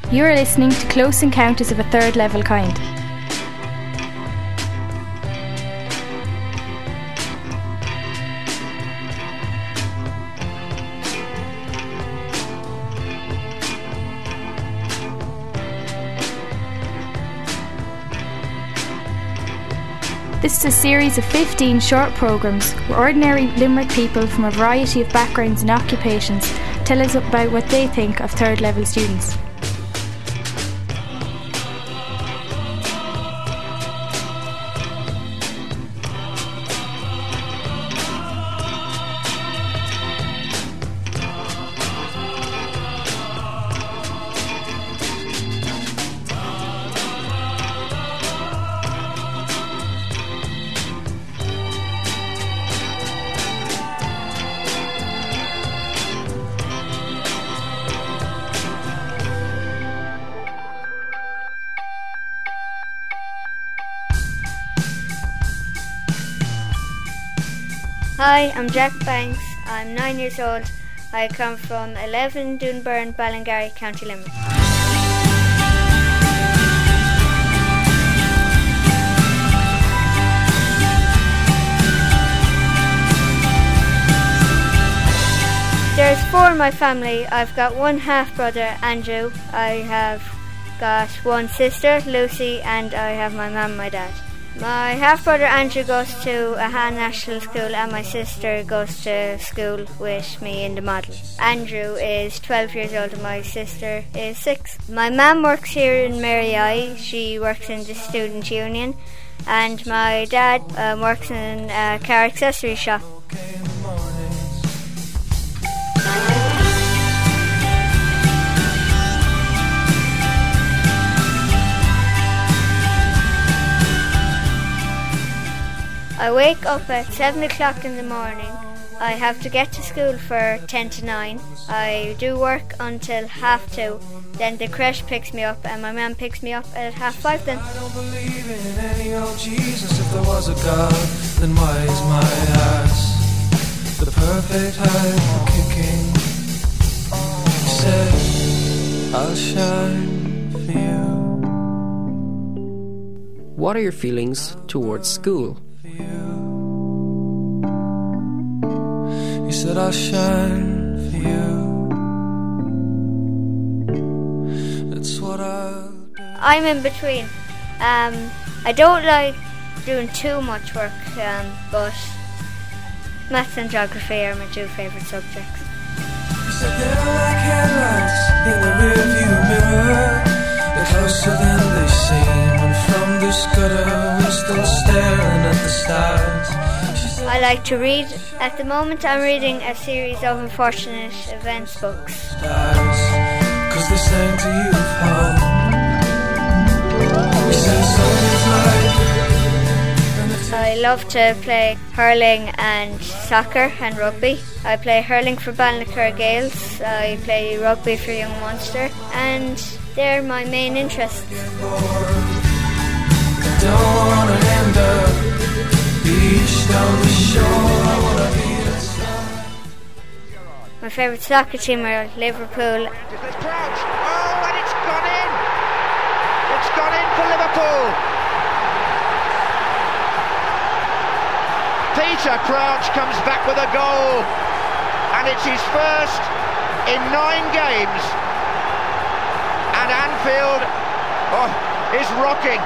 You are listening to Close Encounters of a Third Level Kind. This is a series of 15 short programmes where ordinary Limerick people from a variety of backgrounds and occupations tell us about what they think of third level students. Hi, I'm Jack Banks. I'm 9 years old. I come from 11 Doonburn, Ballingarry, County Limerick. There's 4 in my family. I've got one half-brother, Andrew. I have got one sister, Lucy, and I have my mum and my dad. My half-brother Andrew goes to a Han National School and my sister goes to school with me in the model. Andrew is 12 years old and my sister is 6. My mum works here in Mary I. She works in the student union, and my dad works in a car accessory shop. I wake up at 7 o'clock in the morning. I have to get to school for 10 to 9. I do work until 2:30. Then the creche picks me up and my mum picks me up at 5:30 then. I don't believe in any old Jesus. If there was a God, then why is my ass the perfect height for kicking? He said, I'll shine for you. What are your feelings towards school? He said I'll shine for you. That's what I'll do. I'm in between. I don't like doing too much work, but maths and geography are my 2 favourite subjects. He said they're like headlights in the rearview mirror. They're closer than they seem, and from this gutter we're still staring at the stars. I like to read. At the moment I'm reading a series of unfortunate events books. Cause they sang to you home. We said I love to play hurling and soccer and rugby. I play hurling for Ballinacurra Gaels. I play rugby for Young Munster, and they're my main interests. Don't wanna end up beach down the shore. I wanna be my favourite soccer team are Liverpool. There's Crouch. Oh, and it's gone in. It's gone in for Liverpool. Peter Crouch comes back with a goal, and it's his first in 9 games. And Anfield is rocking.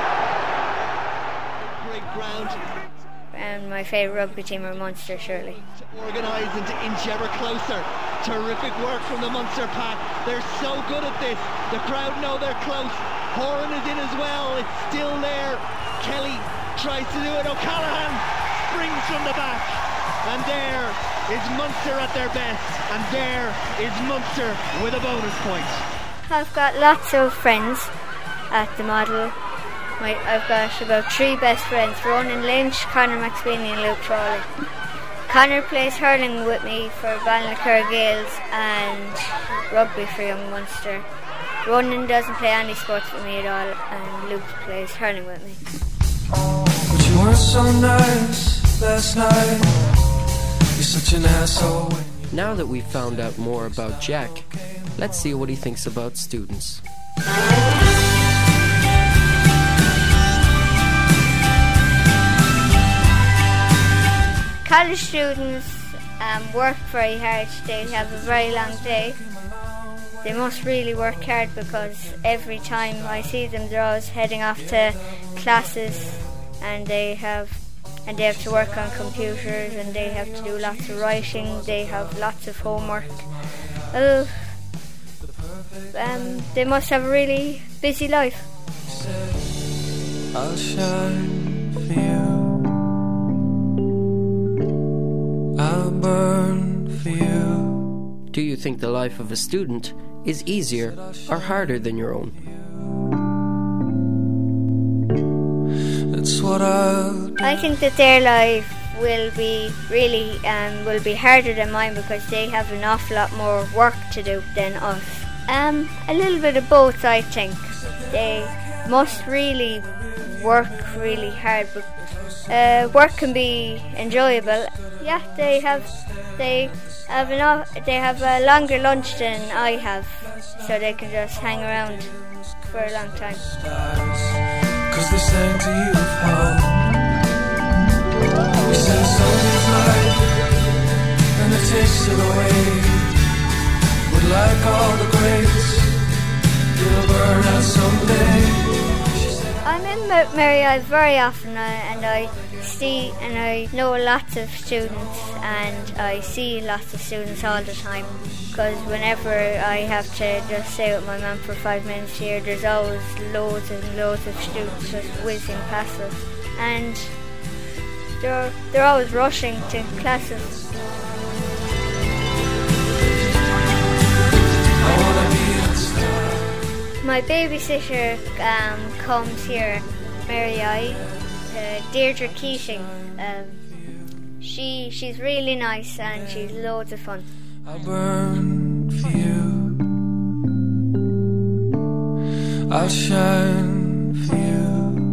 Great ground. And my favourite rugby team are Munster, surely. Organised and to inch ever closer. Terrific work from the Munster pack. They're so good at this. The crowd know they're close. Horan is in as well. It's still there. Kelly tries to do it. O'Callaghan springs from the back. And there is Munster at their best. And there is Munster with a bonus point. I've got lots of friends at the model. I've got about 3 best friends, Ronan Lynch, Conor McSweeney and Luke Trawley. Conor plays hurling with me for Ballinacurra Gaels and rugby for Young Munster. Ronan doesn't play any sports with me at all, and Luke plays hurling with me. But you weren't so nice last night. You're such an asshole. Now that we've found out more about Jack, Let's see what he thinks about students. College students work very hard. They have a very long day. They must really work hard because every time I see them, they're always heading off to classes, and they have to work on computers, and they have to do lots of writing. They have lots of homework. They must have a really busy life. I'll shine for you. I'll burn for you. Do you think the life of a student is easier or harder than your own? That's what I think that their life will be harder than mine because they have an awful lot more work to do than us. A little bit of both, I think. They must really work really hard, but work can be enjoyable. Yeah, they have a longer lunch than I have, so they can just hang around for a long time. 'Cause they sang to you how we said something's life, and it tasted away. But like all the greats, you'll burn out someday. I'm in Mount Mary Eye very often, and I know lots of students, and I see lots of students all the time. Because whenever I have to just stay with my mum for 5 minutes here, there's always loads and loads of students just whizzing past us, and they're always rushing to classes. My babysitter comes here, Mary Eye, Deirdre Keating. She's really nice and she's loads of fun. I'll burn for you. I'll shine for you.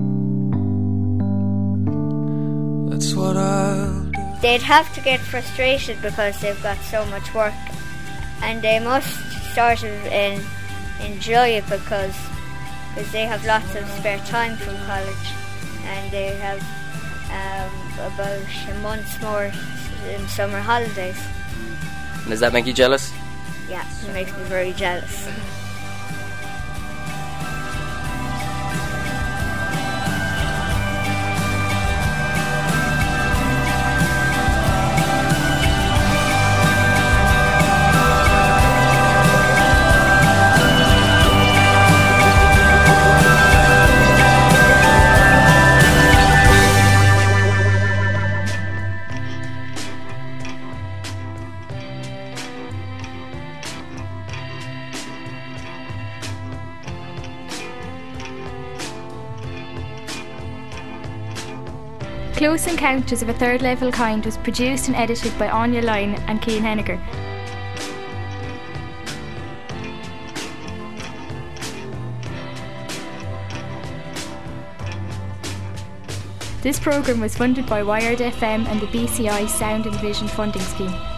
That's what I'll do. They'd have to get frustrated because they've got so much work, and they must sort of enjoy it because they have lots of spare time from college, and they have about a month more in summer holidays. And does that make you jealous? Yeah, it makes me very jealous. Close Encounters of a Third Level Kind was produced and edited by Anya Lyne and Cian Henniger. This programme was funded by Wired FM and the BCI Sound and Vision Funding Scheme.